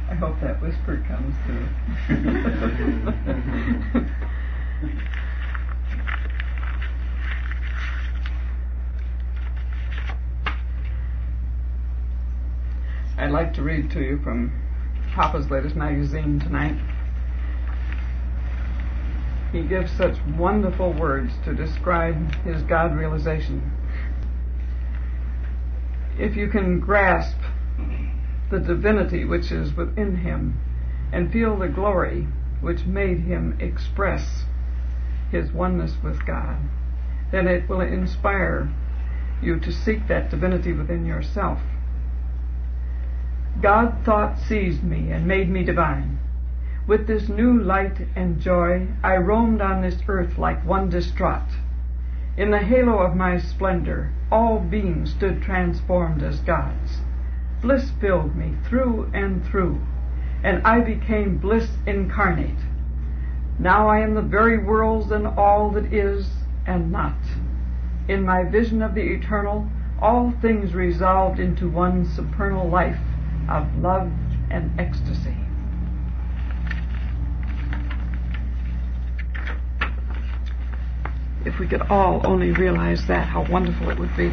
I hope that whisper comes through. I'd like to read to you from Papa's latest magazine tonight. He gives such wonderful words to describe his God realization. If you can grasp the divinity which is within him and feel the glory which made him express his oneness with God, then it will inspire you to seek that divinity within yourself. God thought seized me and made me divine. With this new light and joy, I roamed on this earth like one distraught. In the halo of my splendor, all beings stood transformed as gods. Bliss filled me through and through, and I became bliss incarnate. Now I am the very worlds and all that is and not. In my vision of the eternal, all things resolved into one supernal life of love and ecstasy. If we could all only realize that, how wonderful it would be.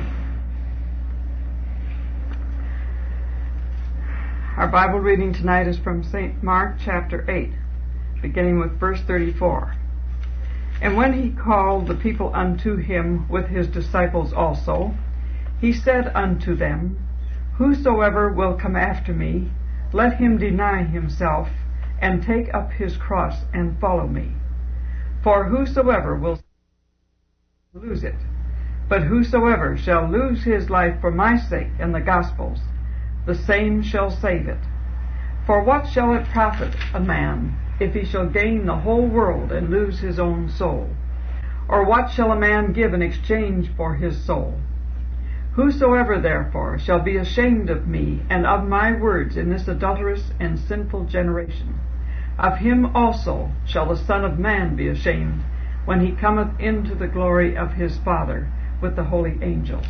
Our Bible reading tonight is from St. Mark chapter 8, beginning with verse 34. And when he called the people unto him with his disciples also, he said unto them, Whosoever will come after me, let him deny himself, and take up his cross, and follow me. For whosoever will lose it, but whosoever shall lose his life for my sake and the gospel's, the same shall save it. For what shall it profit a man, if he shall gain the whole world and lose his own soul? Or what shall a man give in exchange for his soul? Whosoever therefore shall be ashamed of me and of my words in this adulterous and sinful generation, of him also shall the Son of Man be ashamed, when he cometh into the glory of his Father with the holy angels.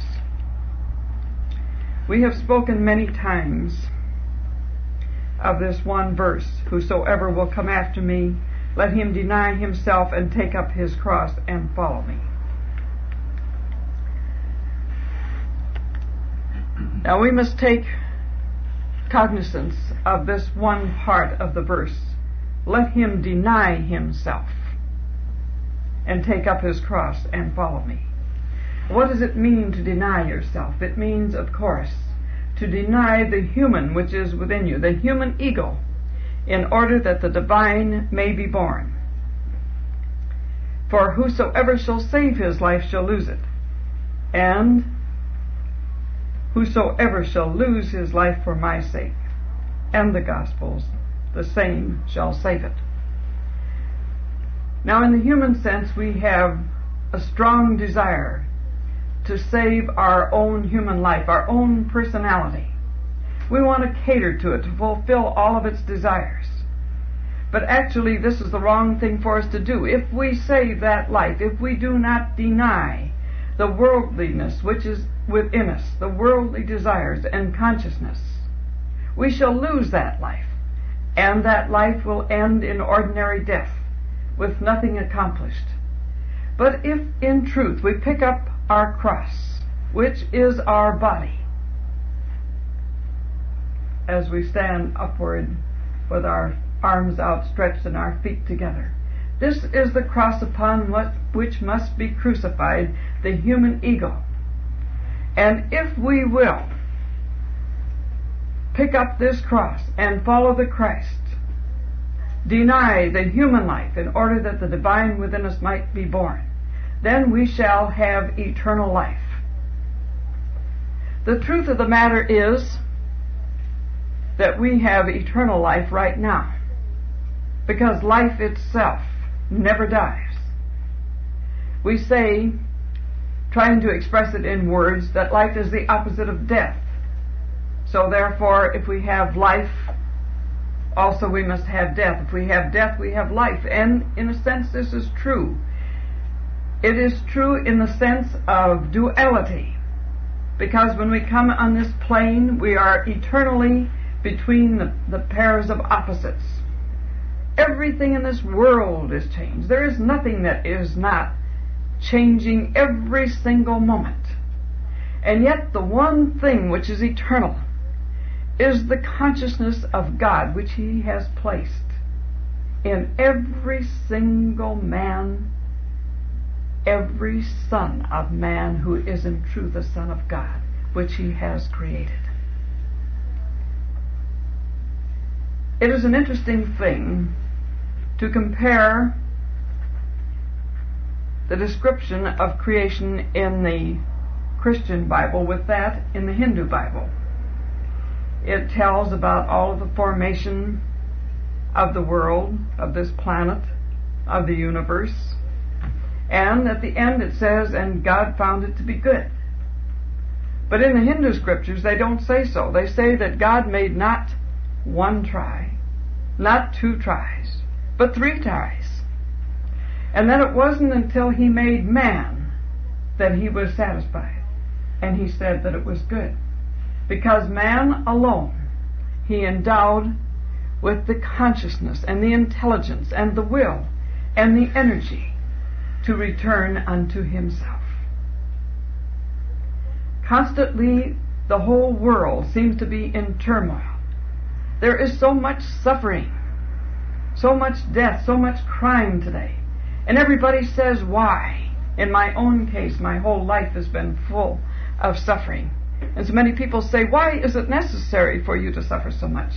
We have spoken many times of this one verse, Whosoever will come after me, let him deny himself and take up his cross and follow me. Now we must take cognizance of this one part of the verse. Let him deny himself and take up his cross and follow me. What does it mean to deny yourself? It means, of course, to deny the human which is within you, the human ego, in order that the divine may be born. For whosoever shall save his life shall lose it, and whosoever shall lose his life for my sake and the gospel's, the same shall save it. Now, in the human sense, we have a strong desire to save our own human life, our own personality. We want to cater to it, to fulfill all of its desires. But actually, this is the wrong thing for us to do. If we save that life, if we do not deny the worldliness which is within us, the worldly desires and consciousness, we shall lose that life, and that life will end in ordinary death, with nothing accomplished. But if in truth we pick up our cross, which is our body, as we stand upward with our arms outstretched and our feet together, this is the cross upon which must be crucified the human ego. And if we will pick up this cross and follow the Christ, deny the human life in order that the divine within us might be born, then we shall have eternal life. The truth of the matter is that we have eternal life right now, because life itself never dies. We say, trying to express it in words, that life is the opposite of death. So therefore, if we have life, also we must have death. If we have death, we have life. And in a sense, this is true. It is true in the sense of duality, because when we come on this plane, we are eternally between the pairs of opposites. Everything in this world is changed. There is nothing that is not changing every single moment. And yet the one thing which is eternal is the consciousness of God which He has placed in every single man, every son of man who is in truth a son of God, which He has created. It is an interesting thing to compare the description of creation in the Christian Bible with that in the Hindu Bible. It tells about all of the formation of the world, of this planet, of the universe, and at the end it says, and God found it to be good. But in the Hindu scriptures they don't say so. They say that God made not one try, not two tries, but three tries. And that it wasn't until He made man that He was satisfied. And He said that it was good. Because man alone He endowed with the consciousness and the intelligence and the will and the energy to return unto Himself. Constantly the whole world seems to be in turmoil. There is so much suffering, so much death, so much crime today. And everybody says, why? In my own case, my whole life has been full of suffering. And so many people say, why is it necessary for you to suffer so much?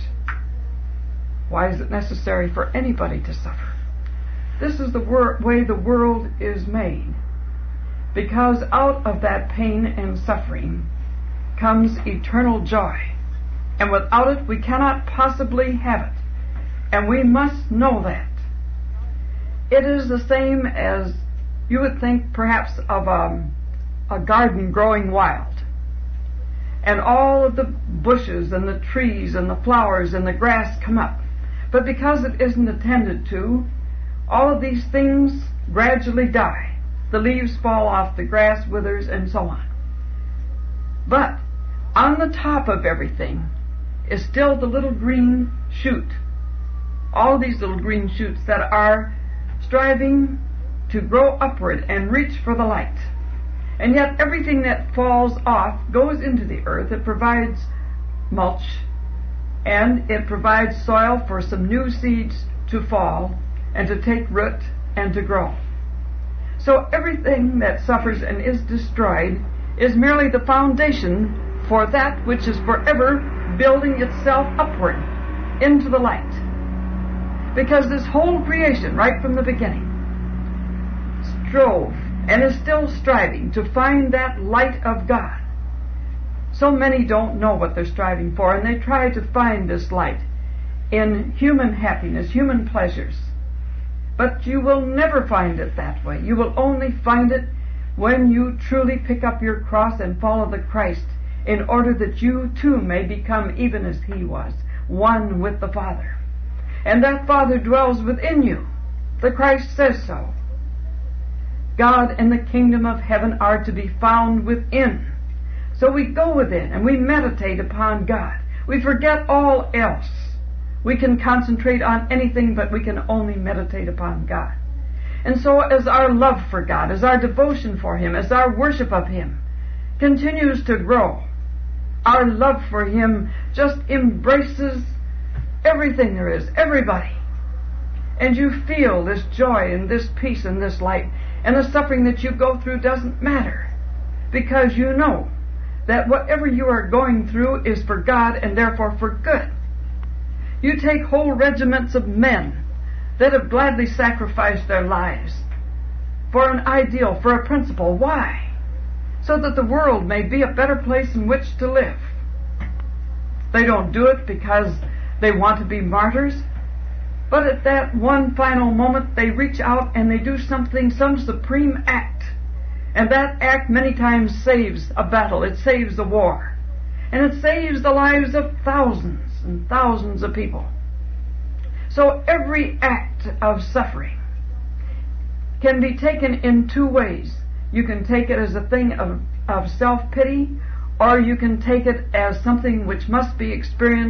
Why is it necessary for anybody to suffer? This is the way the world is made. Because out of that pain and suffering comes eternal joy. And without it, we cannot possibly have it. And we must know that. It is the same as you would think perhaps of a garden growing wild. And all of the bushes and the trees and the flowers and the grass come up. But because it isn't attended to, all of these things gradually die. The leaves fall off, the grass withers, and so on. But on the top of everything is still the little green shoot. All these little green shoots that are striving to grow upward and reach for the light. And yet everything that falls off goes into the earth. It provides mulch, and it provides soil for some new seeds to fall and to take root and to grow. So everything that suffers and is destroyed is merely the foundation for that which is forever building itself upward into the light. Because this whole creation, right from the beginning, strove and is still striving to find that light of God. So many don't know what they're striving for, and they try to find this light in human happiness, human pleasures. But you will never find it that way. You will only find it when you truly pick up your cross and follow the Christ, in order that you too may become even as He was, one with the Father. And that Father dwells within you. The Christ says so. God and the kingdom of heaven are to be found within. So we go within and we meditate upon God. We forget all else. We can concentrate on anything, but we can only meditate upon God. And so as our love for God, as our devotion for Him, as our worship of Him continues to grow, our love for Him just embraces everything there is, everybody. And you feel this joy and this peace and this light. And the suffering that you go through doesn't matter, because you know that whatever you are going through is for God and therefore for good. You take whole regiments of men that have gladly sacrificed their lives for an ideal, for a principle. Why? So that the world may be a better place in which to live. They don't do it because they want to be martyrs, but at that one final moment they reach out and they do something, some supreme act. And that act many times saves a battle. It saves a war. And it saves the lives of thousands and thousands of people. So every act of suffering can be taken in two ways. You can take it as a thing of self-pity, or you can take it as something which must be experienced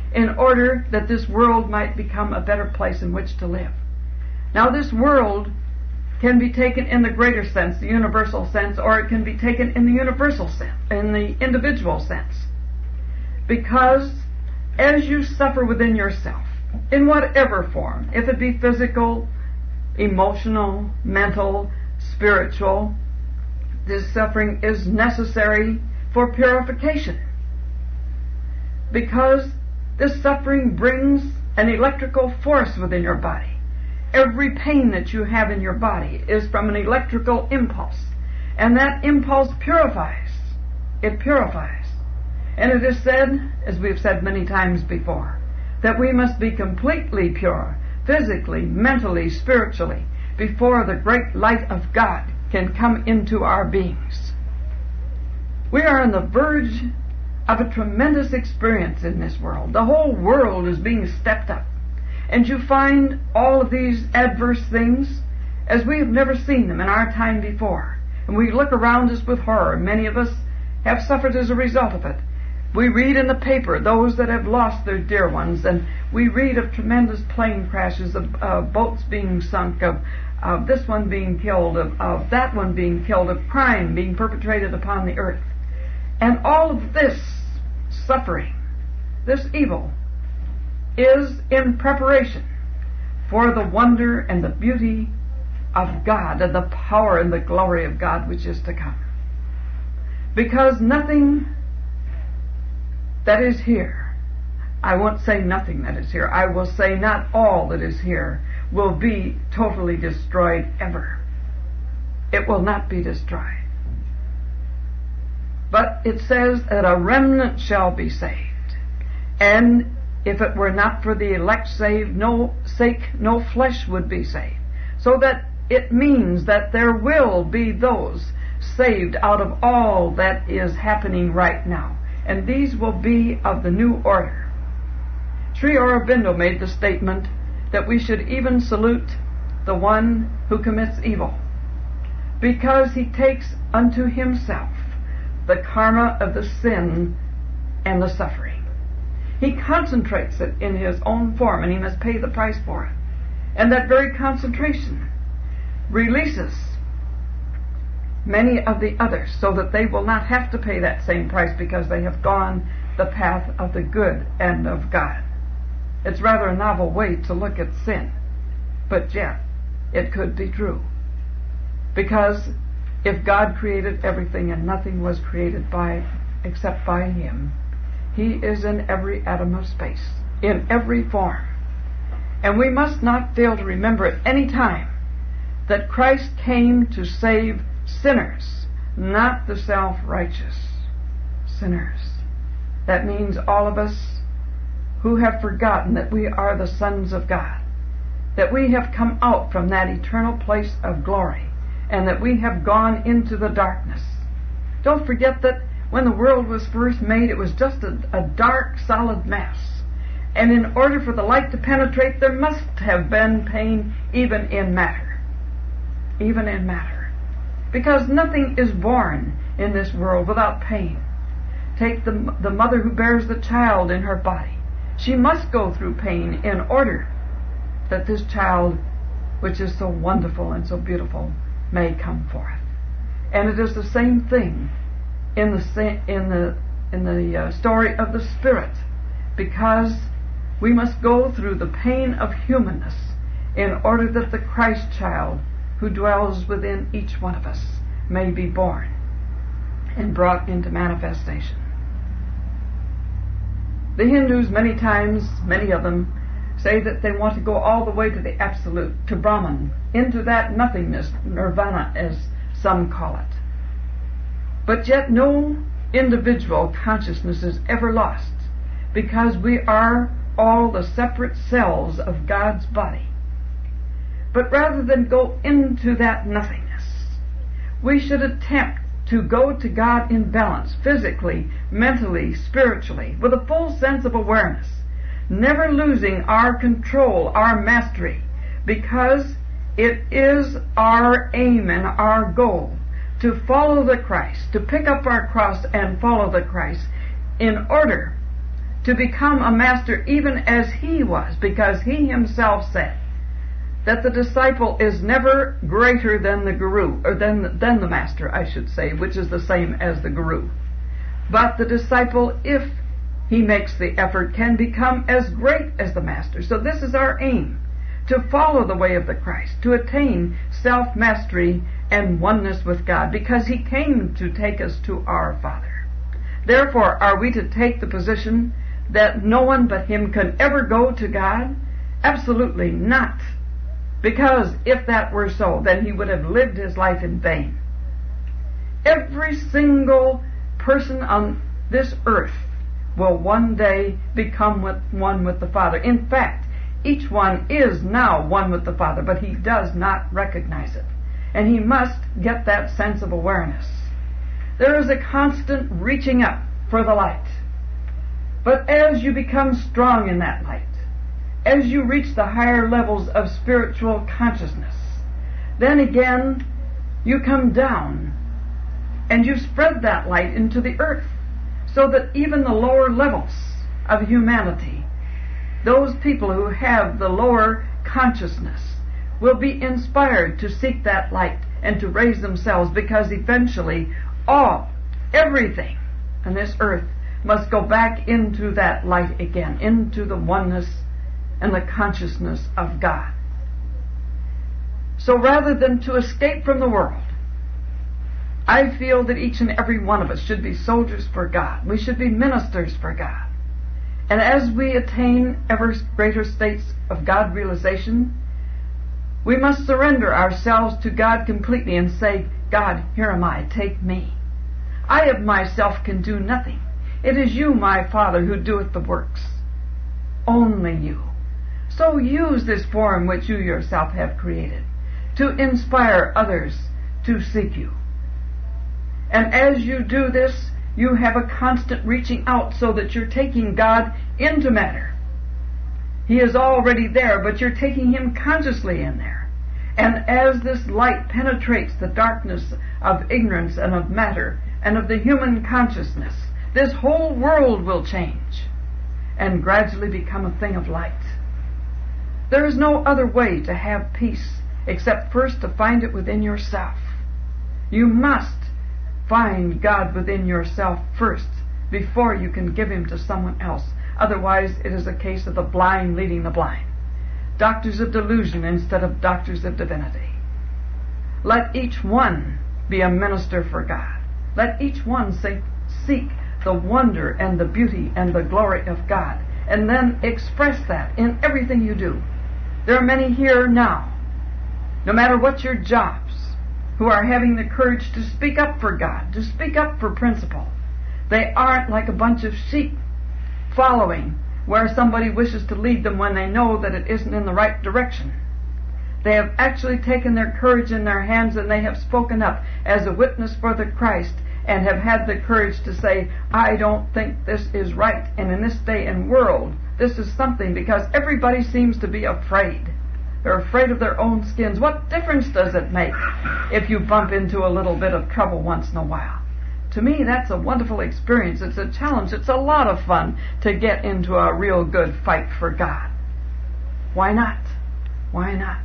in order that this world might become a better place in which to live. Now, this world can be taken in the greater sense, the universal sense, or it can be taken in the universal sense, in the individual sense. Because as you suffer within yourself, in whatever form, if it be physical, emotional, mental, spiritual, this suffering is necessary for purification. Because this suffering brings an electrical force within your body. Every pain that you have in your body is from an electrical impulse. And that impulse purifies. It purifies. And it is said, as we've said many times before, that we must be completely pure, physically, mentally, spiritually, before the great light of God can come into our beings. We are on the verge of a tremendous experience in this world. The whole world is being stepped up. And you find all of these adverse things as we have never seen them in our time before. And we look around us with horror. Many of us have suffered as a result of it. We read in the paper those that have lost their dear ones, and we read of tremendous plane crashes, of boats being sunk, of this one being killed, of that one being killed, of crime being perpetrated upon the earth. And all of this suffering, this evil, is in preparation for the wonder and the beauty of God and the power and the glory of God which is to come. Because nothing that is here, I won't say nothing that is here, I will say not all that is here will be totally destroyed ever. It will not be destroyed. But it says that a remnant shall be saved. And if it were not for the elect saved, no flesh would be saved. So that it means that there will be those saved out of all that is happening right now. And these will be of the new order. Sri Aurobindo made the statement that we should even salute the one who commits evil, because he takes unto himself the karma of the sin and the suffering. He concentrates it in his own form, and he must pay the price for it. And that very concentration releases many of the others so that they will not have to pay that same price because they have gone the path of the good and of God. It's rather a novel way to look at sin, but yet it could be true. Because if God created everything and nothing was created except by Him, He is in every atom of space, in every form. And we must not fail to remember at any time that Christ came to save sinners, not the self-righteous. Sinners. That means all of us who have forgotten that we are the sons of God, that we have come out from that eternal place of glory, and that we have gone into the darkness. Don't forget that when the world was first made, it was just a dark, solid mass. And in order for the light to penetrate, there must have been pain even in matter. Even in matter. Because nothing is born in this world without pain. Take the mother who bears the child in her body. She must go through pain in order that this child, which is so wonderful and so beautiful, may come forth. And it is the same thing in the story of the Spirit, because we must go through the pain of humanness in order that the Christ child who dwells within each one of us may be born and brought into manifestation. The Hindus many times, many of them, say that they want to go all the way to the absolute, to Brahman, into that nothingness, nirvana as some call it. But yet no individual consciousness is ever lost, because we are all the separate cells of God's body. But rather than go into that nothingness, we should attempt to go to God in balance, physically, mentally, spiritually, with a full sense of awareness, never losing our control, our mastery, because it is our aim and our goal to follow the Christ, to pick up our cross and follow the Christ, in order to become a master even as he was, because he himself said that the disciple is never greater than the guru, or than the master, I should say, which is the same as the guru. But the disciple, if he makes the effort, can become as great as the master. So this is our aim, to follow the way of the Christ, to attain self-mastery and oneness with God, because he came to take us to our Father. Therefore, are we to take the position that no one but him can ever go to God? Absolutely not. Because if that were so, then he would have lived his life in vain. Every single person on this earth will one day become one with the Father. In fact, each one is now one with the Father, but he does not recognize it. And he must get that sense of awareness. There is a constant reaching up for the light. But as you become strong in that light, as you reach the higher levels of spiritual consciousness, then again you come down and you spread that light into the earth, so that even the lower levels of humanity, those people who have the lower consciousness, will be inspired to seek that light and to raise themselves, because eventually everything on this earth must go back into that light again, into the oneness and the consciousness of God. So rather than to escape from the world, I feel that each and every one of us should be soldiers for God. We should be ministers for God. And as we attain ever greater states of God realization, we must surrender ourselves to God completely and say, God, here am I, take me. I of myself can do nothing. It is you, my Father, who doeth the works. Only you. So use this forum which you yourself have created to inspire others to seek you. And as you do this, you have a constant reaching out, so that you're taking God into matter. He is already there, but you're taking him consciously in there. And as this light penetrates the darkness of ignorance and of matter and of the human consciousness, this whole world will change and gradually become a thing of light. There is no other way to have peace except first to find it within yourself. You must find God within yourself first before you can give him to someone else. Otherwise, it is a case of the blind leading the blind. Doctors of delusion instead of doctors of divinity. Let each one be a minister for God. Let each one seek the wonder and the beauty and the glory of God, and then express that in everything you do. There are many here now, no matter what your jobs, who are having the courage to speak up for God, to speak up for principle. They aren't like a bunch of sheep following where somebody wishes to lead them when they know that it isn't in the right direction. They have actually taken their courage in their hands, and they have spoken up as a witness for the Christ, and have had the courage to say, I don't think this is right, and in this day and world, this is something, because everybody seems to be afraid. They're afraid of their own skins. What difference does it make if you bump into a little bit of trouble once in a while? To me, that's a wonderful experience. It's a challenge. It's a lot of fun to get into a real good fight for God. Why not? Why not?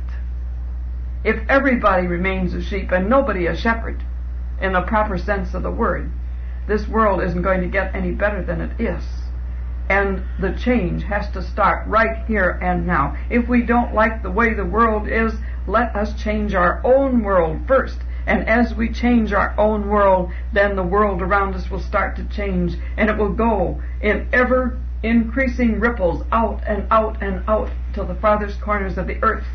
If everybody remains a sheep and nobody a shepherd, in the proper sense of the word, this world isn't going to get any better than it is. And the change has to start right here and now. If we don't like the way the world is, let us change our own world first. And as we change our own world, then the world around us will start to change, and it will go in ever increasing ripples out and out and out to the farthest corners of the earth.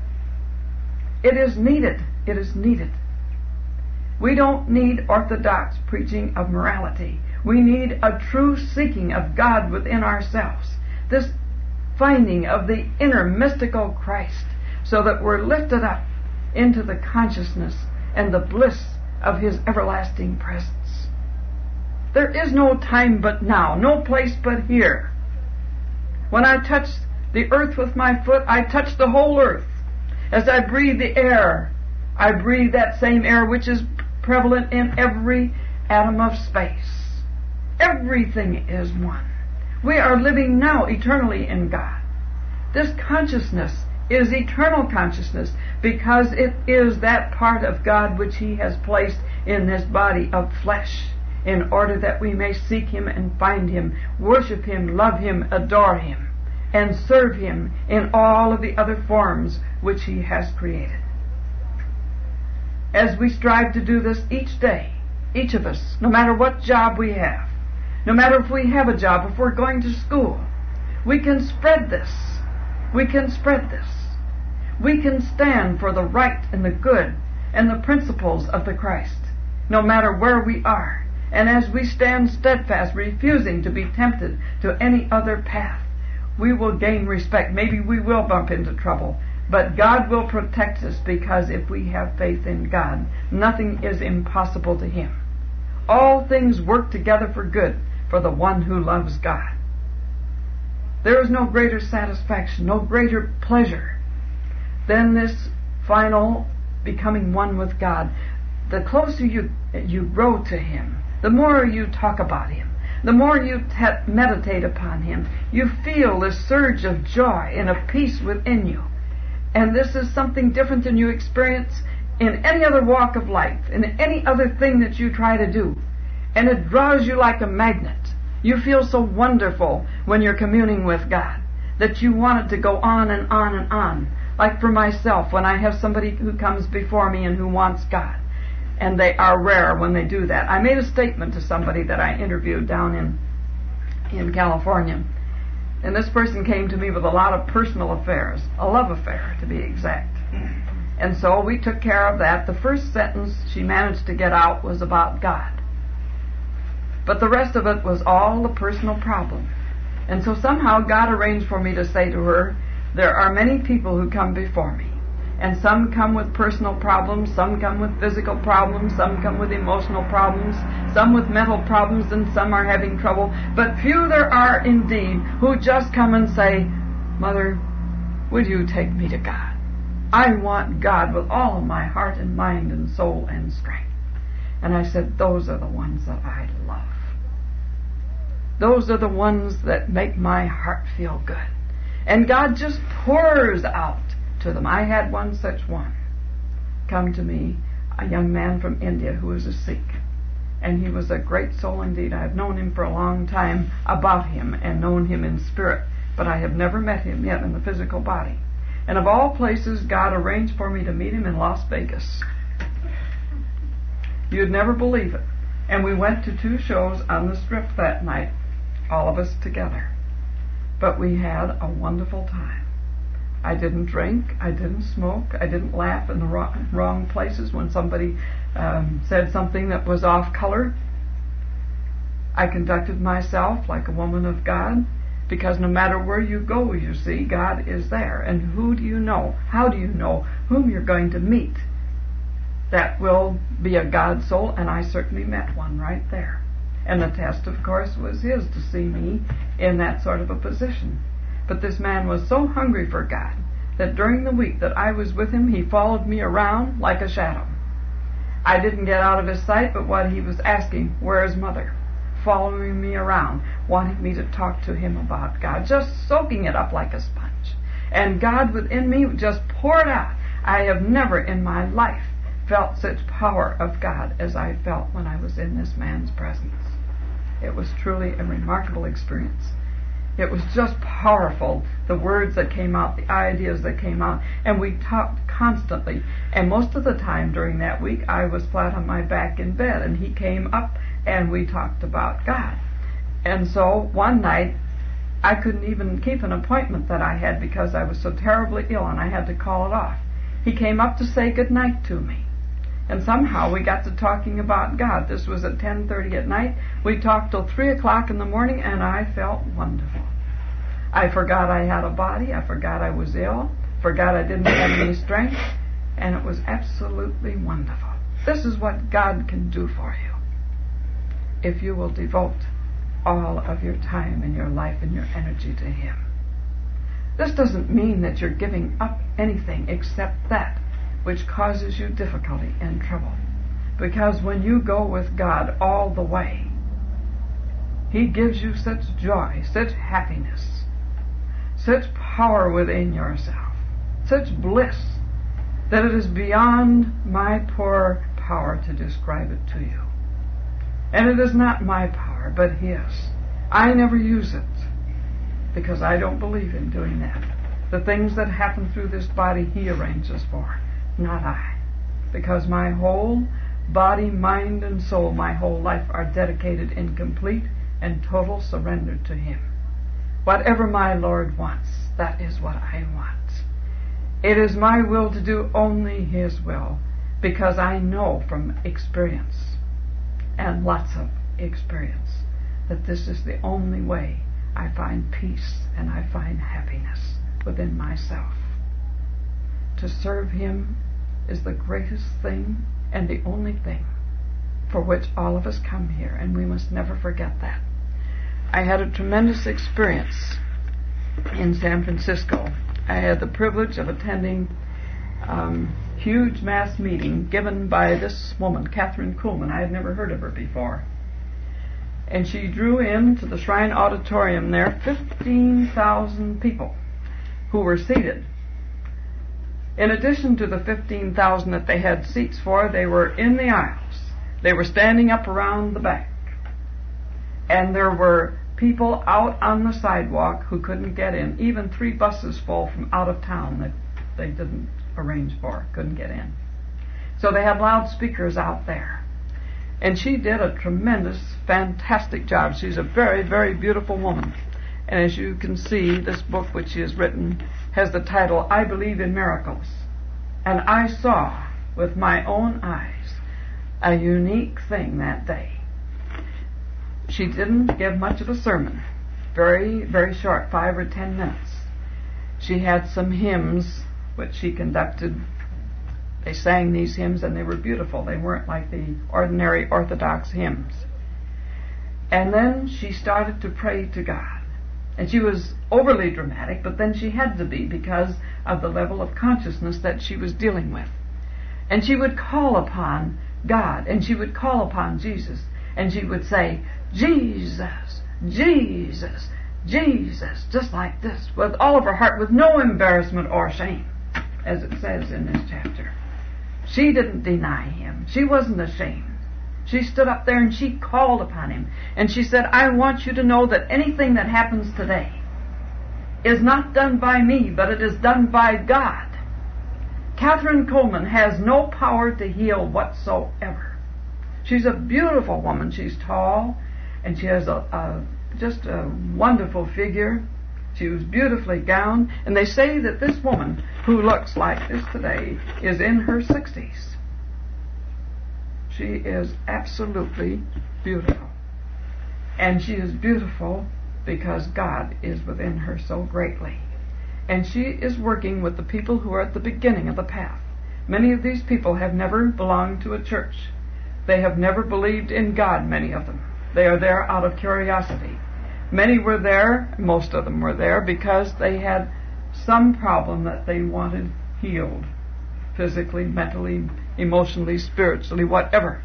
It is needed. It is needed. We don't need orthodox preaching of morality. We need a true seeking of God within ourselves. This finding of the inner mystical Christ, so that we're lifted up into the consciousness and the bliss of his everlasting presence. There is no time but now, no place but here. When I touch the earth with my foot, I touch the whole earth. As I breathe the air, I breathe that same air which is prevalent in every atom of space. Everything is one. We are living now eternally in God. This consciousness is eternal consciousness because it is that part of God which He has placed in this body of flesh in order that we may seek Him and find Him, worship Him, love Him, adore Him, and serve Him in all of the other forms which He has created. As we strive to do this each day, each of us, no matter what job we have, no matter if we have a job, if we're going to school, we can spread this. We can spread this. We can stand for the right and the good and the principles of the Christ, no matter where we are. And as we stand steadfast, refusing to be tempted to any other path, we will gain respect. Maybe we will bump into trouble, but God will protect us, because if we have faith in God, nothing is impossible to Him. All things work together for good for the one who loves God. There is no greater satisfaction, no greater pleasure than this final becoming one with God. The closer you grow to Him, the more you talk about Him, the more you meditate upon Him, you feel this surge of joy and of peace within you. And this is something different than you experience in any other walk of life, in any other thing that you try to do. And it draws you like a magnet. You feel so wonderful when you're communing with God that you want it to go on and on and on. Like for myself, when I have somebody who comes before me and who wants God, and they are rare when they do that. I made a statement to somebody that I interviewed down in California, and this person came to me with a lot of personal affairs, a love affair to be exact. And so we took care of that. The first sentence she managed to get out was about God, but the rest of it was all a personal problem. And so somehow God arranged for me to say to her, there are many people who come before me, and some come with personal problems, some come with physical problems, some come with emotional problems, some with mental problems, and some are having trouble. But few there are indeed who just come and say, Mother, would you take me to God? I want God with all of my heart and mind and soul and strength. And I said, those are the ones that I love. Those are the ones that make my heart feel good. And God just pours out to them. I had one such one come to me, a young man from India who was a Sikh. And he was a great soul indeed. I have known him for a long time about him and known him in spirit, but I have never met him yet in the physical body. And of all places, God arranged for me to meet him in Las Vegas. You'd never believe it. And we went to 2 shows on the Strip that night, all of us together. But we had a wonderful time. I didn't drink, I didn't smoke, I didn't laugh in the wrong places when somebody said something that was off color. I conducted myself like a woman of God, because no matter where you go, you see, God is there. And who do you know? How do you know whom you're going to meet that will be a God soul? And I certainly met one right there. And the test, of course, was his to see me in that sort of a position. But this man was so hungry for God that during the week that I was with him, he followed me around like a shadow. I didn't get out of his sight, but what he was asking, where is Mother? Following me around, wanting me to talk to him about God, just soaking it up like a sponge. And God within me just poured out. I have never in my life felt such power of God as I felt when I was in this man's presence. It was truly a remarkable experience. It was just powerful, the words that came out, the ideas that came out, and we talked constantly. And most of the time during that week, I was flat on my back in bed, and he came up and we talked about God. And so one night, I couldn't even keep an appointment that I had because I was so terribly ill, and I had to call it off. He came up to say good night to me. And somehow we got to talking about God. This was at 10:30 at night. We talked till 3 o'clock in the morning, and I felt wonderful. I forgot I had a body. I forgot I was ill. Forgot I didn't have any strength. And it was absolutely wonderful. This is what God can do for you if you will devote all of your time and your life and your energy to Him. This doesn't mean that you're giving up anything except that which causes you difficulty and trouble. Because when you go with God all the way, He gives you such joy, such happiness, such power within yourself, such bliss, that it is beyond my poor power to describe it to you. And it is not my power, but His. I never use it, because I don't believe in doing that. The things that happen through this body He arranges for, not I. Because my whole body, mind, and soul, my whole life are dedicated in complete and total surrender to Him. Whatever my Lord wants, that is what I want. It is my will to do only His will, because I know from experience, and lots of experience, that this is the only way I find peace and I find happiness within myself. To serve Him is the greatest thing and the only thing for which all of us come here, and we must never forget that. I had a tremendous experience in San Francisco. I had the privilege of attending a huge mass meeting given by this woman, Catherine Kuhlman. I had never heard of her before. And she drew into the Shrine Auditorium there 15,000 people who were seated. In addition to the 15,000 that they had seats for, they were in the aisles. They were standing up around the back. And there were people out on the sidewalk who couldn't get in. Even 3 buses full from out of town that they didn't arrange for couldn't get in. So they had loudspeakers out there. And she did a tremendous, fantastic job. She's a very, very beautiful woman. And as you can see, this book which she has written has the title, I Believe in Miracles. And I saw with my own eyes a unique thing that day. She didn't give much of a sermon. Very, very short, 5 or 10 minutes. She had some hymns which she conducted. They sang these hymns and they were beautiful. They weren't like the ordinary Orthodox hymns. And then she started to pray to God. And she was overly dramatic, but then she had to be because of the level of consciousness that she was dealing with. And she would call upon God, and she would call upon Jesus, and she would say, Jesus, Jesus, Jesus, just like this, with all of her heart, with no embarrassment or shame, as it says in this chapter. She didn't deny Him. She wasn't ashamed. She stood up there and she called upon Him. And she said, I want you to know that anything that happens today is not done by me, but it is done by God. Catherine Kuhlman has no power to heal whatsoever. She's a beautiful woman. She's tall, and she has just a wonderful figure. She was beautifully gowned, and they say that this woman, who looks like this today, is in her 60s. She is absolutely beautiful. And she is beautiful because God is within her so greatly. And she is working with the people who are at the beginning of the path. Many of these people have never belonged to a church. They have never believed in God, many of them. They are there out of curiosity. Many were there, most of them were there, because they had some problem that they wanted healed. Physically, mentally, emotionally, spiritually, whatever.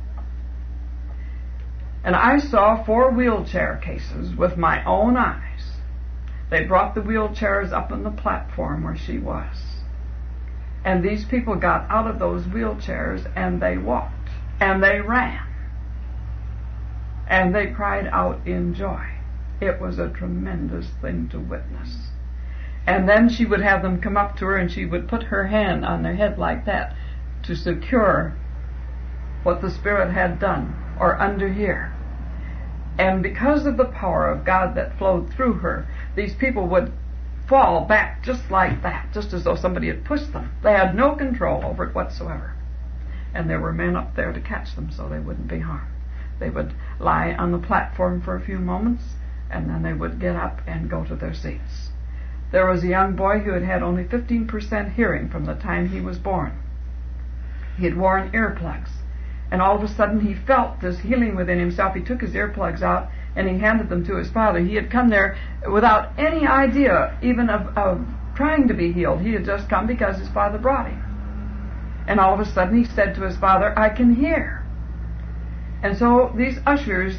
And I saw 4 wheelchair cases with my own eyes. They brought the wheelchairs up on the platform where she was. And these people got out of those wheelchairs and they walked. And they ran. And they cried out in joy. It was a tremendous thing to witness. And then she would have them come up to her and she would put her hand on their head like that to secure what the Spirit had done, or under here. And because of the power of God that flowed through her, these people would fall back just like that, just as though somebody had pushed them. They had no control over it whatsoever. And there were men up there to catch them so they wouldn't be harmed. They would lie on the platform for a few moments, and then they would get up and go to their seats. There was a young boy who had had only 15% hearing from the time he was born. He had worn earplugs. And all of a sudden he felt this healing within himself. He took his earplugs out and he handed them to his father. He had come there without any idea even of trying to be healed. He had just come because his father brought him. And all of a sudden he said to his father, I can hear. And so these ushers,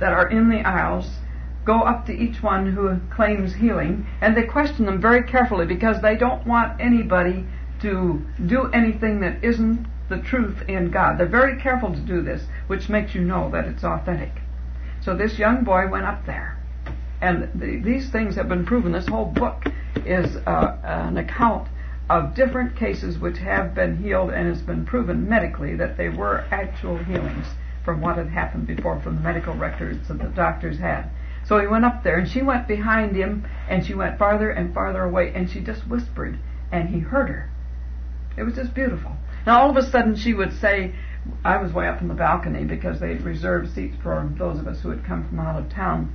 that are in the aisles go up to each one who claims healing, and they question them very carefully because they don't want anybody to do anything that isn't the truth in God. They're very careful to do this, which makes you know that it's authentic. So this young boy went up there, and these things have been proven. This whole book is an account of different cases which have been healed, and it's been proven medically that they were actual healings from what had happened before, from the medical records that the doctors had. So he went up there, and she went behind him, and she went farther and farther away, and she just whispered, and he heard her. It was just beautiful. Now all of a sudden she would say, I was way up in the balcony because they reserved seats for those of us who had come from out of town,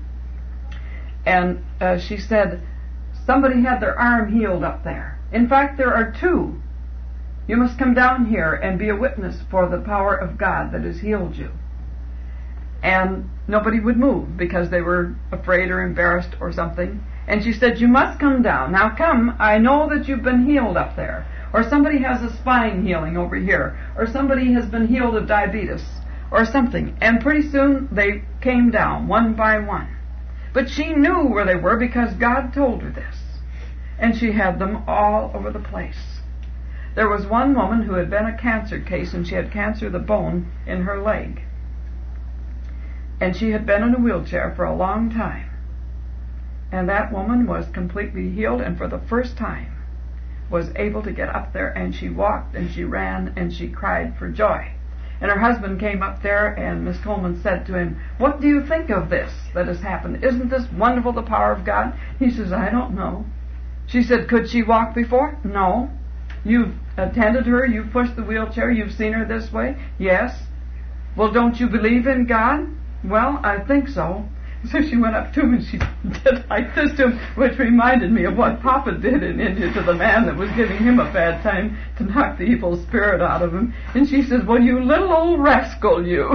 and she said, somebody had their arm healed up there. In fact, there are two. You must come down here and be a witness for the power of God that has healed you. And nobody would move because they were afraid or embarrassed or something. And she said, you must come down. Now come, I know that you've been healed up there. Or somebody has a spine healing over here. Or somebody has been healed of diabetes. Or something. And pretty soon they came down, one by one. But she knew where they were because God told her this. And she had them all over the place. There was one woman who had been a cancer case, and she had cancer of the bone in her leg. And she had been in a wheelchair for a long time. And that woman was completely healed, and for the first time was able to get up there, and she walked and she ran and she cried for joy. And her husband came up there, and Miss Coleman said to him, what do you think of this that has happened? Isn't this wonderful, the power of God? He says, I don't know. She said, could she walk before? No. You've attended her, you've pushed the wheelchair, you've seen her this way? Yes. Well, don't you believe in God? Well, I think so. So she went up to him and she did like this to him, which reminded me of what Papa did in India to the man that was giving him a bad time to knock the evil spirit out of him. And she says, well, you little old rascal, you.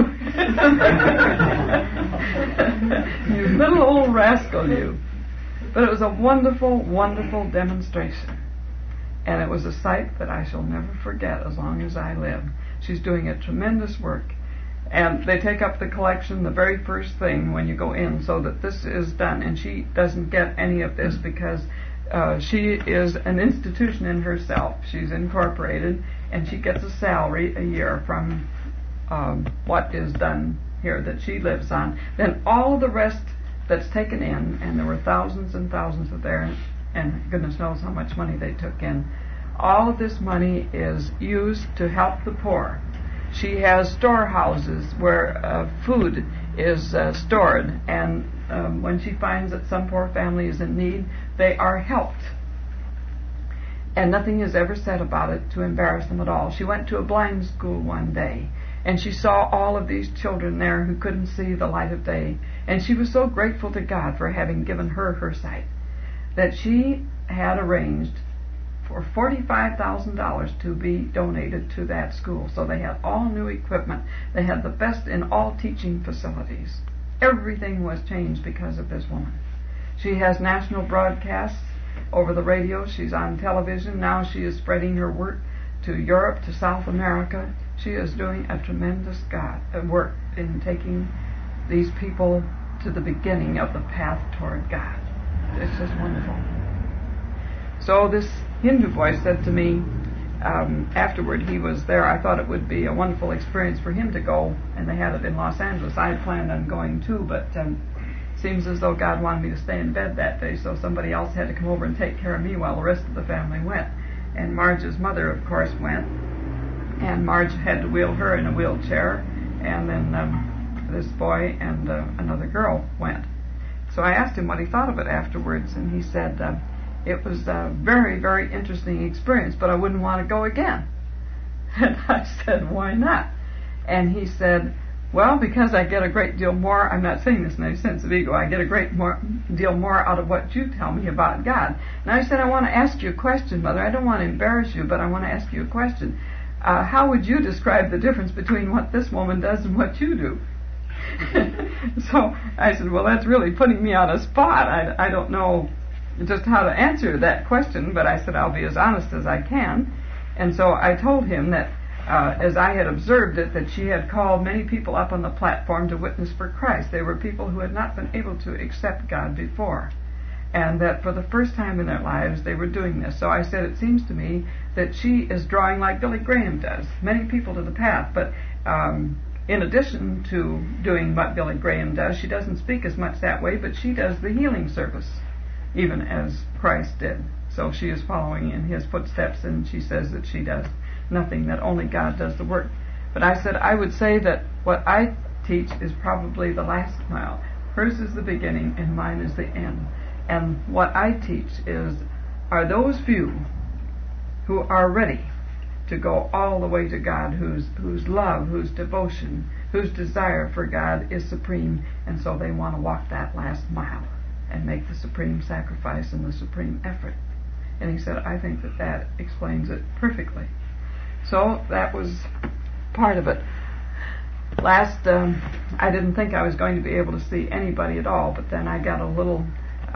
You little old rascal, you. But it was a wonderful, wonderful demonstration. And it was a sight that I shall never forget as long as I live. She's doing a tremendous work. And they take up the collection the very first thing when you go in, so that this is done. And she doesn't get any of this because she is an institution in herself. She's incorporated, and she gets a salary a year from what is done here that she lives on. Then all the rest that's taken in, and there were thousands and thousands of there, and goodness knows how much money they took in, all of this money is used to help the poor. She has storehouses where food is stored, and when she finds that some poor family is in need, they are helped. And nothing is ever said about it to embarrass them at all. She went to a blind school one day, and she saw all of these children there who couldn't see the light of day, and she was so grateful to God for having given her her sight that she had arranged for $45,000 to be donated to that school. So they had all new equipment. They had the best in all teaching facilities. Everything was changed because of this woman. She has national broadcasts over the radio. She's on television. Now she is spreading her work to Europe, to South America. She is doing a tremendous work in taking these people to the beginning of the path toward God. It's just wonderful. So this Hindu boy said to me, afterward he was there, I thought it would be a wonderful experience for him to go, and they had it in Los Angeles. I had planned on going too, but seems as though God wanted me to stay in bed that day, so somebody else had to come over and take care of me while the rest of the family went. And Marge's mother, of course, went, and Marge had to wheel her in a wheelchair, and then this boy and another girl went. So I asked him what he thought of it afterwards, and he said, it was a very, very interesting experience, but I wouldn't want to go again. And I said, why not? And he said, well, because I get a great deal more, I'm not saying this in any sense of ego, I get a great deal more out of what you tell me about God. And I said, I want to ask you a question, Mother. I don't want to embarrass you, but I want to ask you a question. How would you describe the difference between what this woman does and what you do? So I said, well, that's really putting me on a spot. I don't know just how to answer that question, but I said I'll be as honest as I can. And so I told him that as I had observed it, that she had called many people up on the platform to witness for Christ. They were people who had not been able to accept God before, and that for the first time in their lives they were doing this. So I said, it seems to me that she is drawing, like Billy Graham does, many people to the path. But in addition to doing what Billy Graham does, she doesn't speak as much that way, but she does the healing service, even as Christ did. So she is following in his footsteps, and she says that she does nothing, that only God does the work. But I said, I would say that what I teach is probably the last mile. Hers is the beginning, and mine is the end. And what I teach are those few who are ready to go all the way to God, whose love, whose devotion, whose desire for God is supreme, and so they want to walk that last mile and make the supreme sacrifice and the supreme effort. And he said, I think that explains it perfectly. So that was part of it. Last, I didn't think I was going to be able to see anybody at all, but then I got a little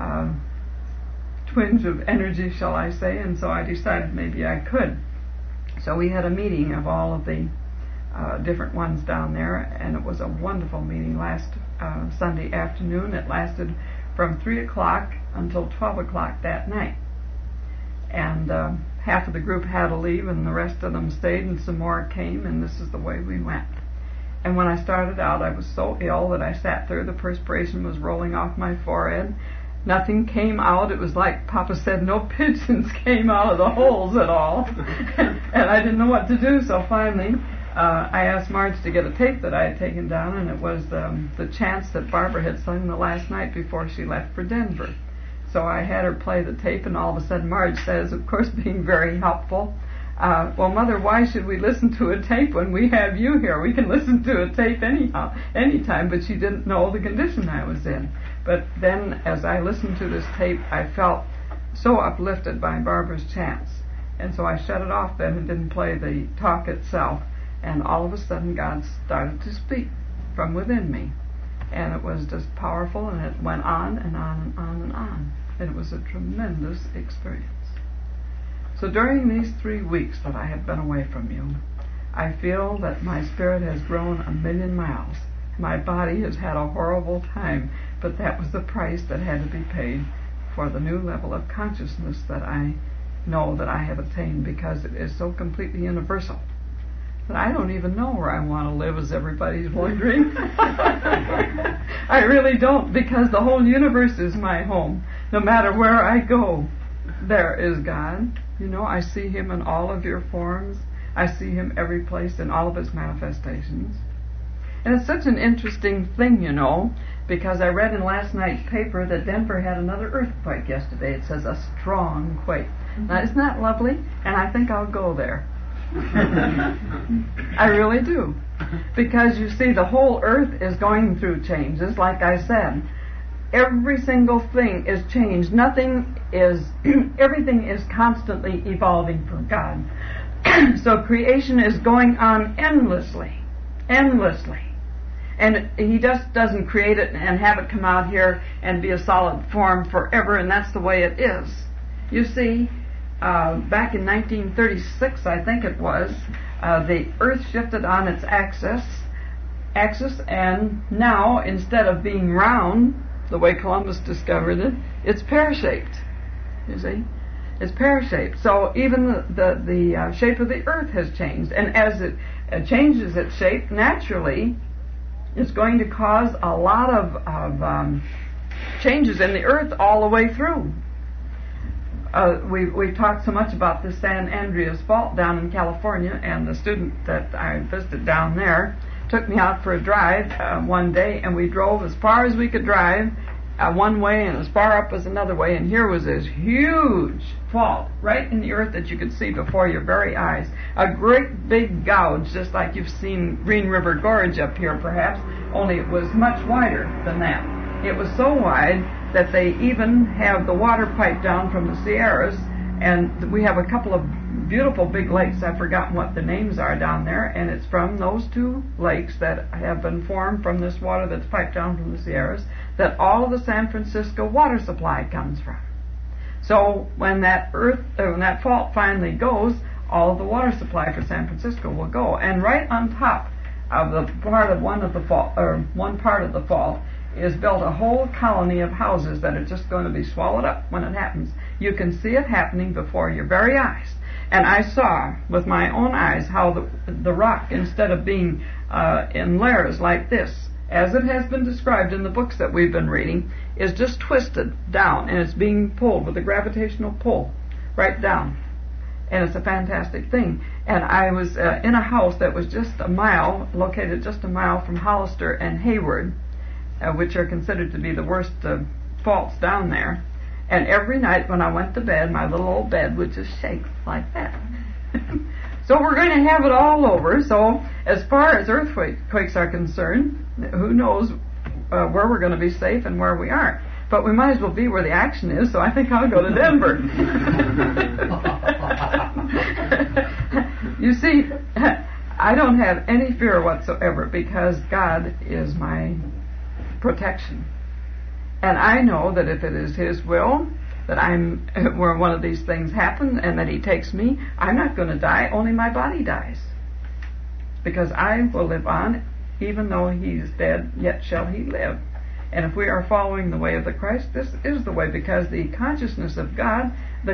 twinge of energy, shall I say, and so I decided maybe I could. So we had a meeting of all of the different ones down there, and it was a wonderful meeting last Sunday afternoon. It lasted from 3 o'clock until 12 o'clock that night. And half of the group had to leave, and the rest of them stayed, and some more came, and this is the way we went. And when I started out, I was so ill that I sat there. The perspiration was rolling off my forehead. Nothing came out. It was like Papa said, no pigeons came out of the holes at all. And I didn't know what to do, so finally I asked Marge to get a tape that I had taken down, and it was the chants that Barbara had sung the last night before she left for Denver. So I had her play the tape, and all of a sudden Marge says, of course being very helpful, well, Mother, why should we listen to a tape when we have you here? We can listen to a tape anytime, but she didn't know the condition I was in. But then as I listened to this tape, I felt so uplifted by Barbara's chants. And so I shut it off then and didn't play the talk itself. And all of a sudden God started to speak from within me. And it was just powerful, and it went on and on and on and on. And it was a tremendous experience. So during these 3 weeks that I have been away from you, I feel that my spirit has grown 1,000,000 miles. My body has had a horrible time, but that was the price that had to be paid for the new level of consciousness that I know that I have attained, because it is so completely universal that I don't even know where I want to live, as everybody's wondering. I really don't, because the whole universe is my home. No matter where I go, there is God. You know, I see him in all of your forms. I see him every place in all of his manifestations. And it's such an interesting thing, you know, because I read in last night's paper that Denver had another earthquake yesterday. It says a strong quake. Now, isn't that lovely? And I think I'll go there. I really do. Because you see, the whole earth is going through changes, like I said. Every single thing is changed. Nothing is, everything is constantly evolving for God. So creation is going on endlessly. And he just doesn't create it and have it come out here and be a solid form forever, and that's the way it is. You see, back in 1936, I think it was, the earth shifted on its axis, and now, instead of being round, the way Columbus discovered it, it's pear-shaped. You see? It's pear-shaped. So even the shape of the earth has changed. And as it changes its shape, naturally, it's going to cause a lot of changes in the earth all the way through. We've talked so much about the San Andreas Fault down in California, and the student that I visited down there took me out for a drive one day, and we drove as far as we could drive one way and as far up as another way, and here was this huge fault right in the earth that you could see before your very eyes. A great big gouge, just like you've seen Green River Gorge up here perhaps, only it was much wider than that. It was so wide that they even have the water piped down from the Sierras, and we have a couple of beautiful big lakes. I've forgotten what the names are down there, and it's from those two lakes that have been formed from this water that's piped down from the Sierras that all of the San Francisco water supply comes from. So when that fault finally goes, all of the water supply for San Francisco will go. And right on top of the part of one part of the fault is built a whole colony of houses that are just going to be swallowed up when it happens. You can see it happening before your very eyes. And I saw with my own eyes how the rock, instead of being in layers like this, as it has been described in the books that we've been reading, is just twisted down, and it's being pulled with a gravitational pull right down. And it's a fantastic thing. And I was in a house that was located just a mile from Hollister and Hayward, which are considered to be the worst faults down there. And every night when I went to bed, my little old bed would just shake like that. So we're going to have it all over. So as far as earthquakes are concerned, who knows where we're going to be safe and where we aren't. But we might as well be where the action is, so I think I'll go to Denver. You see, I don't have any fear whatsoever because God is my protection. And I know that if it is His will that where one of these things happen and that He takes me, I'm not going to die, only my body dies. Because I will live on, even though He's dead, yet shall He live. And if we are following the way of the Christ, this is the way, because the consciousness of God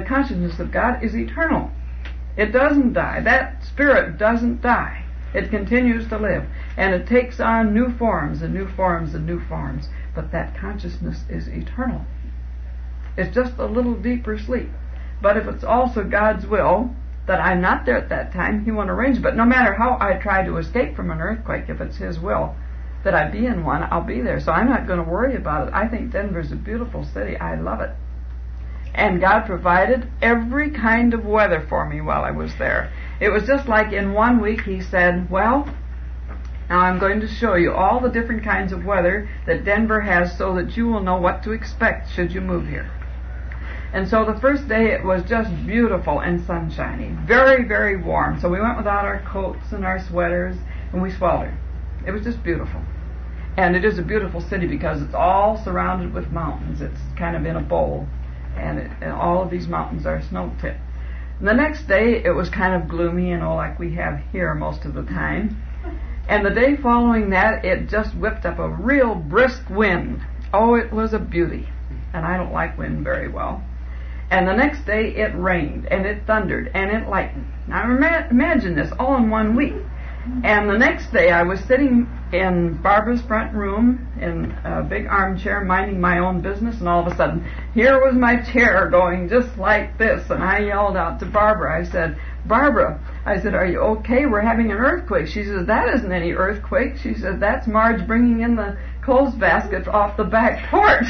is eternal. It doesn't die. That spirit doesn't die. It continues to live. And it takes on new forms and new forms and new forms. But that consciousness is eternal. It's just a little deeper sleep. But if it's also God's will that I'm not there at that time, He won't arrange it. But no matter how I try to escape from an earthquake, if it's His will that I be in one, I'll be there. So I'm not going to worry about it. I think Denver's a beautiful city. I love it. And God provided every kind of weather for me while I was there. It was just like in 1 week He said, well, now I'm going to show you all the different kinds of weather that Denver has so that you will know what to expect should you move here. And so the first day it was just beautiful and sunshiny. Very, very warm. So we went without our coats and our sweaters and we sweltered. It was just beautiful. And it is a beautiful city because it's all surrounded with mountains. It's kind of in a bowl. And all of these mountains are snow-tipped. And the next day it was kind of gloomy, like we have here most of the time. And the day following that, it just whipped up a real brisk wind. Oh, it was a beauty. And I don't like wind very well. And the next day it rained, and it thundered, and it lightened. Now imagine this all in 1 week. And the next day I was sitting in Barbara's front room in a big armchair minding my own business, and all of a sudden here was my chair going just like this, and I yelled out to Barbara. I said, Barbara, are you okay? We're having an earthquake. She says, that isn't any earthquake. She says, that's Marge bringing in the clothes basket off the back porch.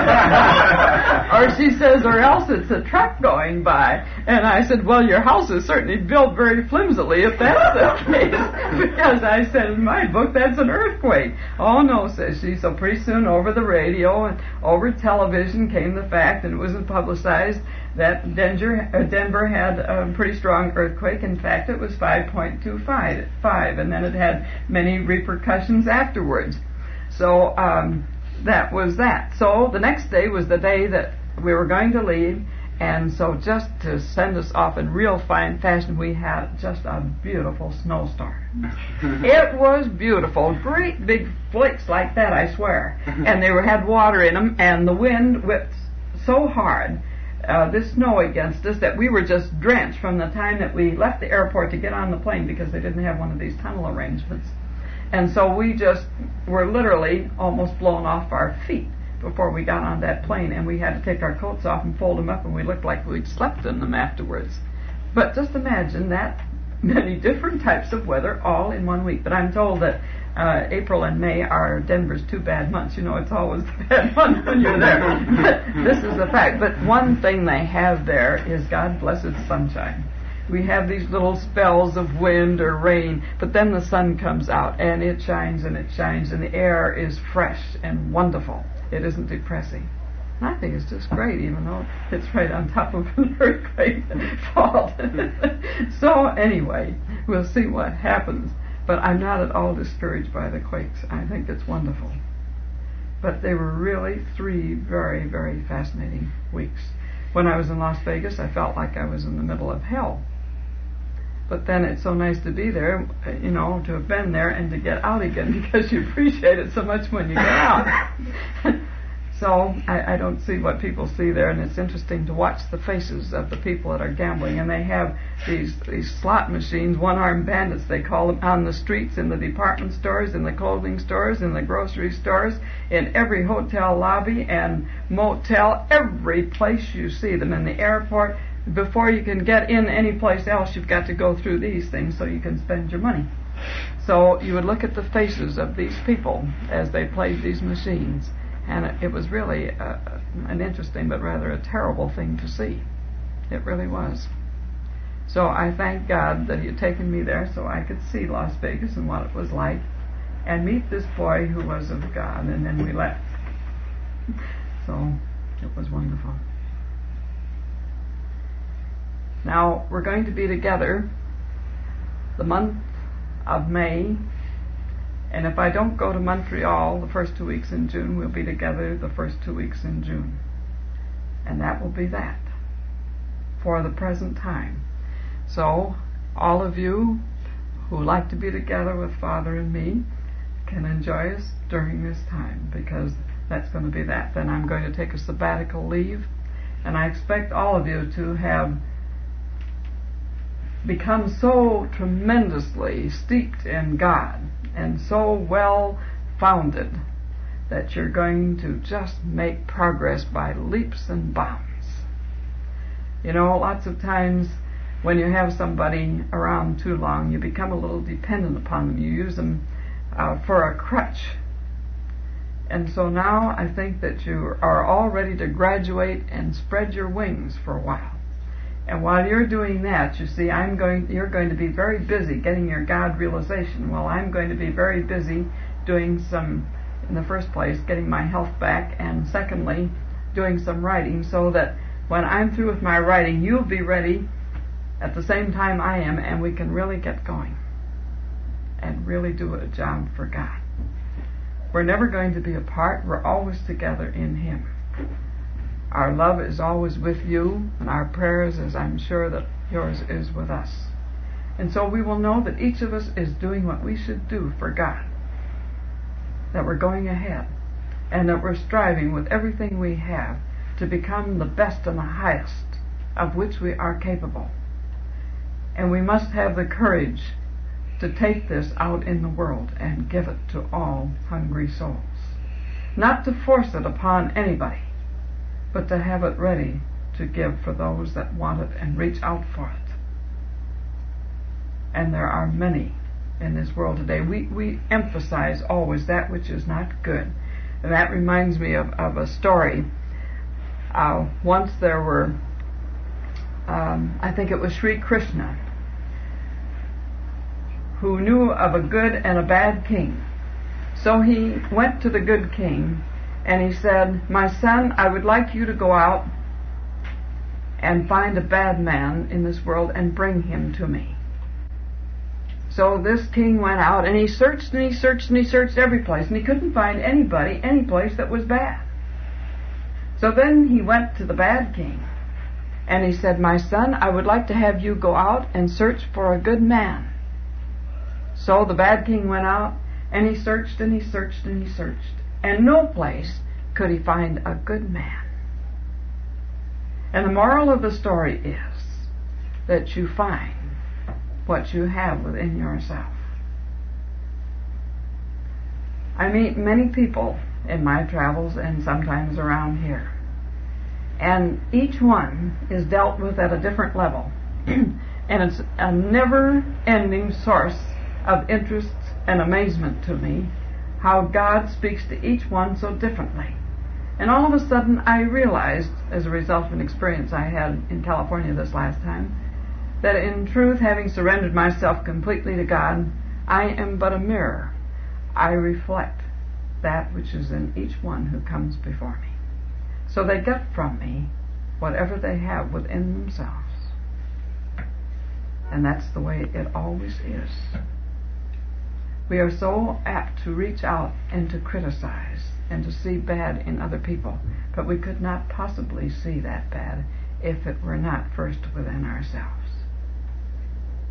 Or she says, or else it's a truck going by. And I said, well, your house is certainly built very flimsily if that's the case. Because I said in my book, that's an earthquake. Oh, no, says she. So pretty soon over the radio and over television came the fact, and it was publicized, that Denver had a pretty strong earthquake. In fact, it was 5.25, and then it had many repercussions afterwards. So that was that. So the next day was the day that we were going to leave, and so just to send us off in real fine fashion, we had just a beautiful snowstorm. It was beautiful. Great big flakes like that, I swear. And they had water in them, and the wind whipped so hard, this snow against us, that we were just drenched from the time that we left the airport to get on the plane, because they didn't have one of these tunnel arrangements. And so we just were literally almost blown off our feet before we got on that plane, and we had to take our coats off and fold them up, and we looked like we'd slept in them afterwards. But just imagine that many different types of weather all in 1 week. But I'm told that April and May are Denver's 2 bad months. It's always the bad month when you're there. But this is the fact. But one thing they have there is God blessed sunshine. We have these little spells of wind or rain, but then the sun comes out, and it shines, and the air is fresh and wonderful. It isn't depressing. And I think it's just great, even though it's right on top of an earthquake fault. So anyway, we'll see what happens. But I'm not at all discouraged by the quakes. I think it's wonderful. But they were really 3 very, very fascinating weeks. When I was in Las Vegas, I felt like I was in the middle of hell. But then it's so nice to be there, to have been there and to get out again, because you appreciate it so much when you get out. So I don't see what people see there, and it's interesting to watch the faces of the people that are gambling. And they have these slot machines, one-armed bandits they call them, on the streets, in the department stores, in the clothing stores, in the grocery stores, in every hotel lobby and motel, every place you see them, in the airport. Before you can get in any place else, you've got to go through these things so you can spend your money. So you would look at the faces of these people as they played these machines, and it was really an interesting but rather a terrible thing to see. It really was. So I thank God that He had taken me there so I could see Las Vegas and what it was like, and meet this boy who was of God, and then we left. So it was wonderful. Now, we're going to be together the month of May, and if I don't go to Montreal the first 2 weeks in June, we'll be together the first 2 weeks in June. And that will be that for the present time. So, all of you who like to be together with Father and me can enjoy us during this time, because that's going to be that. Then I'm going to take a sabbatical leave, and I expect all of you to have become so tremendously steeped in God and so well founded that you're going to just make progress by leaps and bounds. Lots of times when you have somebody around too long, you become a little dependent upon them. You use them for a crutch. And so now I think that you are all ready to graduate and spread your wings for a while. And while you're doing that, you see, you're going to be very busy getting your God realization. Well, I'm going to be very busy doing some, in the first place, getting my health back, and secondly, doing some writing, so that when I'm through with my writing, you'll be ready at the same time I am, and we can really get going and really do a job for God. We're never going to be apart. We're always together in Him. Our love is always with you, and our prayers, as I'm sure that yours is, with us. And so we will know that each of us is doing what we should do for God, that we're going ahead, and that we're striving with everything we have to become the best and the highest of which we are capable. And we must have the courage to take this out in the world and give it to all hungry souls. Not to force it upon anybody, but to have it ready to give for those that want it and reach out for it. And there are many in this world today. We emphasize always that which is not good. And that reminds me of a story. Once there were, I think it was Sri Krishna, who knew of a good and a bad king. So he went to the good king, and he said, "My son, I would like you to go out and find a bad man in this world and bring him to me." So this king went out, and he searched and he searched and he searched every place, and he couldn't find anybody, any place that was bad. So then he went to the bad king, and he said, "My son, I would like to have you go out and search for a good man." So the bad king went out, and he searched and he searched and he searched, and no place could he find a good man. And the moral of the story is that you find what you have within yourself. I meet many people in my travels and sometimes around here, and each one is dealt with at a different level. And it's a never-ending source of interest and amazement to me how God speaks to each one so differently. And all of a sudden I realized, as a result of an experience I had in California this last time, that in truth, having surrendered myself completely to God, I am but a mirror. I reflect that which is in each one who comes before me. So they get from me whatever they have within themselves. And that's the way it always is. We are so apt to reach out and to criticize and to see bad in other people, but we could not possibly see that bad if it were not first within ourselves.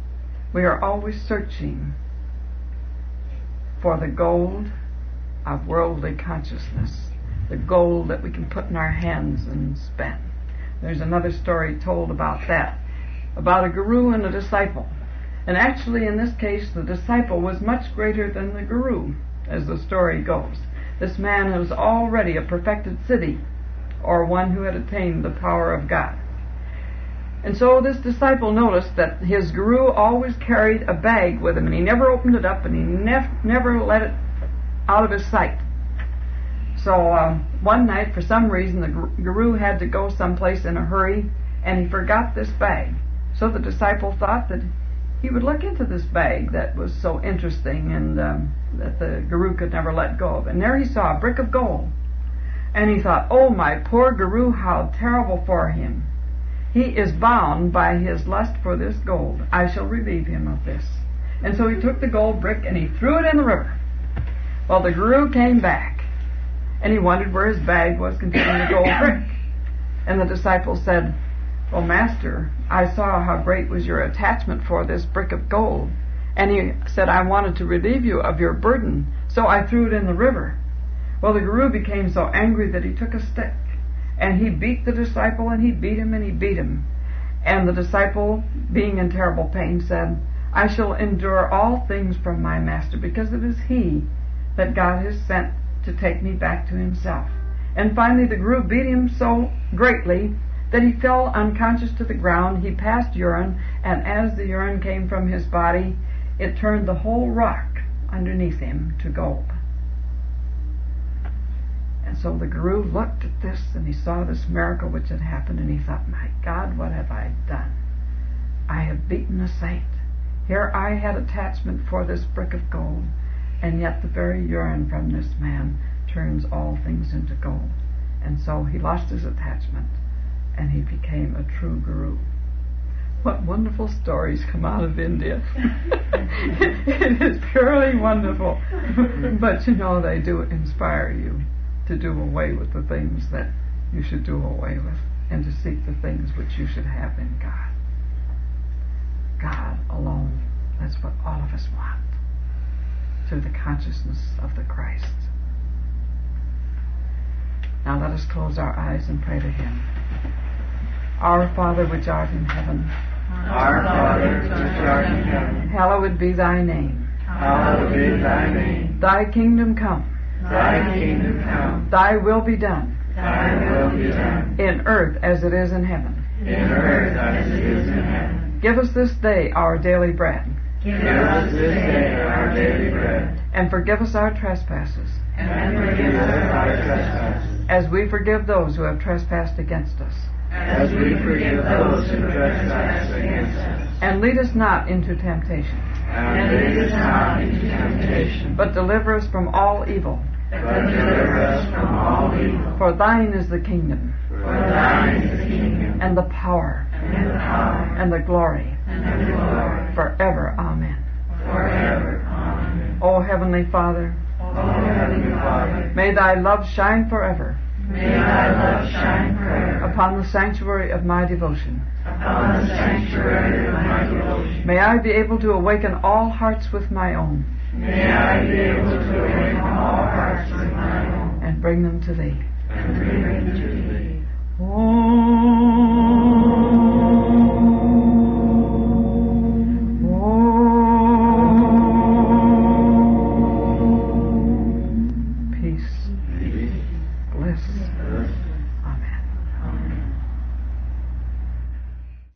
We are always searching for the gold of worldly consciousness, the gold that we can put in our hands and spend. There's another story told about that, about a guru and a disciple. And actually, in this case, the disciple was much greater than the guru, as the story goes. This man was already a perfected siddhi, or one who had attained the power of God. And so this disciple noticed that his guru always carried a bag with him, and he never opened it up, and he never let it out of his sight. So one night, for some reason, the guru had to go someplace in a hurry, and he forgot this bag. So the disciple thought that he would look into this bag that was so interesting and that the guru could never let go of. And there he saw a brick of gold. And he thought, oh, my poor guru, how terrible for him. He is bound by his lust for this gold. I shall relieve him of this. And so he took the gold brick and he threw it in the river. Well, the guru came back, and he wondered where his bag was containing the gold brick. And the disciple said, well, Master, I saw how great was your attachment for this brick of gold. And he said, I wanted to relieve you of your burden, so I threw it in the river. Well, the guru became so angry that he took a stick, and he beat the disciple, and he beat him, and he beat him. And the disciple, being in terrible pain, said, I shall endure all things from my master, because it is he that God has sent to take me back to himself. And finally the guru beat him so greatly that he fell unconscious to the ground. He passed urine, and as the urine came from his body, it turned the whole rock underneath him to gold. And so the guru looked at this, and he saw this miracle which had happened, and he thought, my God, what have I done? I have beaten a saint. Here I had attachment for this brick of gold, and yet the very urine from this man turns all things into gold. And so he lost his attachment, and he became a true guru. What wonderful stories come out of India. It is purely wonderful. But you know, they do inspire you to do away with the things that you should do away with, and to seek the things which you should have in God. God alone. That's what all of us want, through the consciousness of the Christ. Now let us close our eyes and pray to Him. Our Father which art in heaven, our Father which art in heaven, hallowed be thy name. Hallowed be thy name. Thy kingdom come. Thy kingdom come. Thy will be done. Thy will be done. In earth as it is in heaven. In earth as it is in heaven. Give us this day our daily bread. Give us this day our daily bread. And forgive us our trespasses. And forgive us our trespasses. As we forgive those who have trespassed against us. As we forgive those who trespass against us. And lead us not into temptation. And lead us not into temptation. But deliver us from all evil. But deliver us from all evil. For thine is the kingdom. For thine is the kingdom. And the power. And the power. And the glory. And the glory. Forever. Amen. Forever. Amen. O Heavenly Father. O Heavenly Father. May thy love shine forever. May thy love shine forever. Upon the sanctuary of my devotion. Upon the sanctuary of my devotion. May I be able to awaken all hearts with my own. May I be able to awaken all hearts with my own. And bring them to thee. And bring them to thee. Oh.